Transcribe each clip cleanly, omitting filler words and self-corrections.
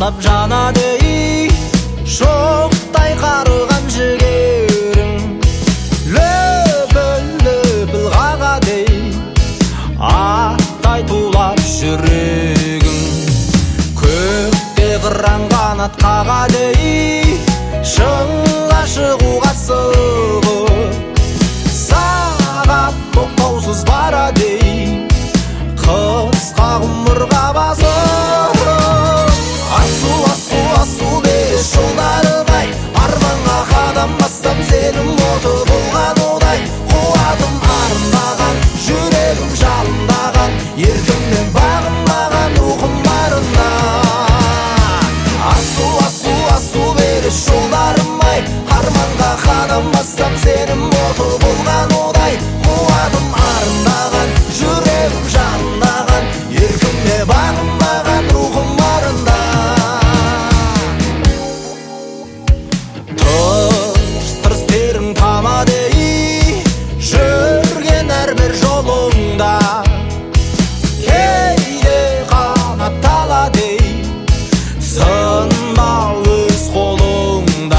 алқап жанады шоқтай қарыған жігерің löпіл қағады аттай тулап жүрегің көкте қыран қанат қағады шыңға шығуға асығып сағат тоқтаусыз барады қысқа ғұмырға басып асу бері жолдарым-ай арманға қадам бассам сенің оты болған одай қуатым арындаған жүрегім жалындаған еркімнен бағынбаған рухым барына асу бері жолдарым-ай арманға қадам бассам сенің оты болған одай қуатым арындаған жүрегім жалындаған еркімнен бағынбаған рухым барына тырс-тырстерің тамады жүрген әрбір жолыңда кейде қанат талады сынбау өз қолыңда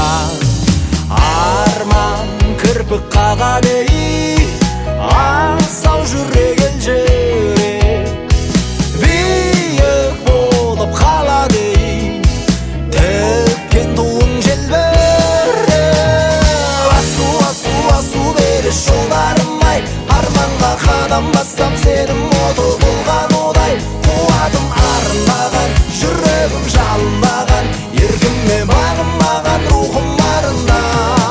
арман кірпік қағады асау жүрек елжіреп биік болып қалады тіккен туың желбіреп асу бері жолдарым-ай арманға қадам бассам сенің оты болған одай қуатым арындаған жүрегім жалындаған еркіме бағынбаған рухым барында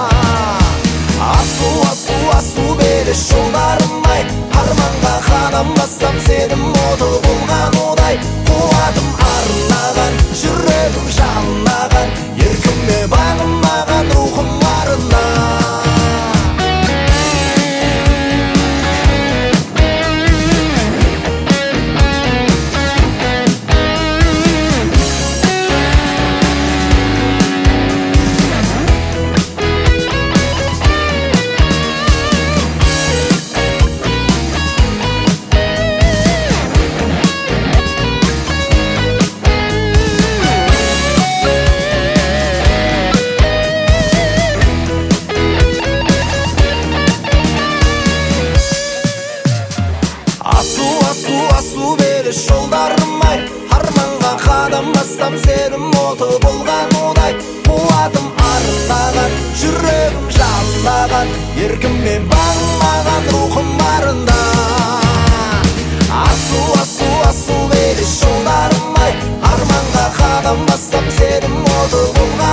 асу бері жолдарым-ай арманға қадам бассам сенің оты болған одай қуатым арындаған жүрегім жалындаған еркіме бағынбаған рухым барында асу бері жолдарым-ай арманға қадам бассам сенің оты болған одай қуатым арындаған жүрегім жалындаған еркіммен бағынбаған рухым барында асу бері жолдарым-ай арманға қадам бассам сенің оты болған